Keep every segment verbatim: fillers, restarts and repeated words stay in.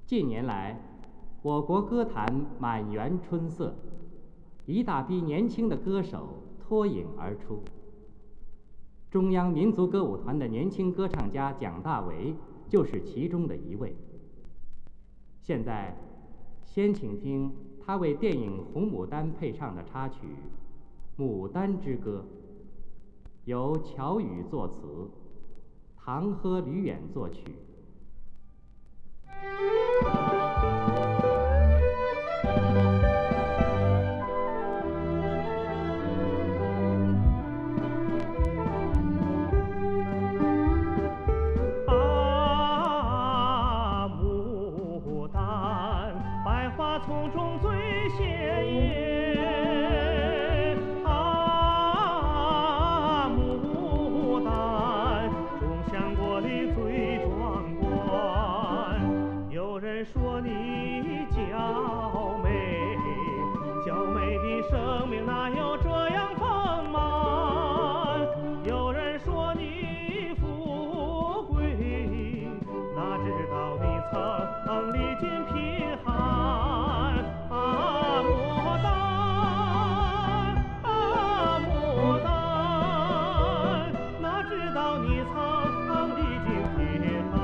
近年来，我国歌坛满园春色，一大批年轻的歌手脱颖而出。中央民族歌舞团的年轻歌唱家蒋大为就是其中的一位。现在，先请听他为电影《红牡丹》配唱的插曲《牡丹之歌》，由乔羽作词，唐呵吕远作曲。 啊，牡丹，百花丛中最鲜艳。啊，牡丹，众香国里最壮观。有人说你娇美，娇美的生命哪有这样丰满？有人说你富贵，哪知道你曾历尽贫寒。啊，牡丹，啊，牡丹，哪知道你曾历尽贫寒。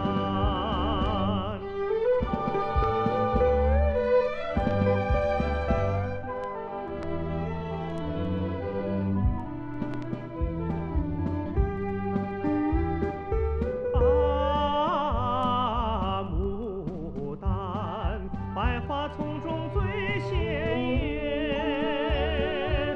啊，牡丹，百花丛中最鲜艳。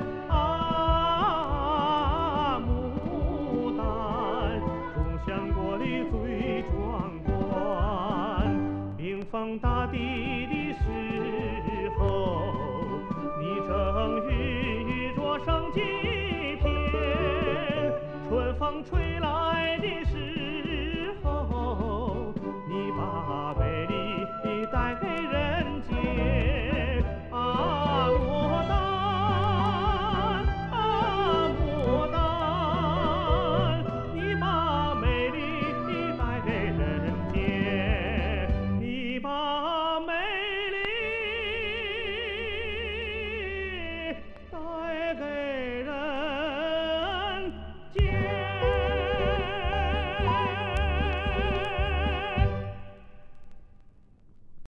啊，牡丹，众香国里最壮观。冰封大地的时候，你正孕育着生机片。春风吹来的时